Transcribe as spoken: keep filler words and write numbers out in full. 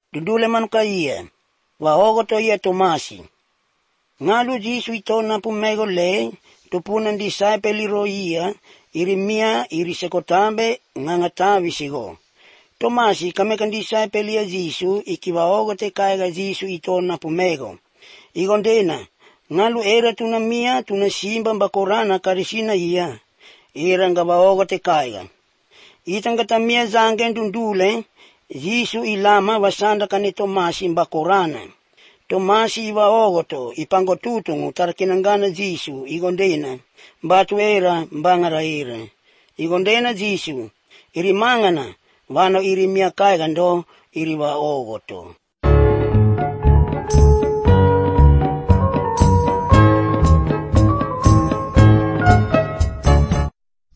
dudule man kaia, va ogoto ia Tomasi. Ngalu Jisu ito na pumego le, tupunan disciple iro ia, irimia irisekotambe ngangatavi sigo. Tomasi kamekan disciple ia Jisu, ikiva ogote kaiga Jisu ito na pumego. Igondena, ngalu era tunamia tunasimba mbakorana karisina ia, iranga va ogote kaiga. Itangatamia zangen dundule, Jisu ilama vasanda kani Tomasi mbakorana. Tomasi iva ogoto, ipangotutungu tarakinangana Jisu, igondena, mbatu era mbangara era. Igondena Jisu, irimangana, vano irimia kaigando, iriva ogoto.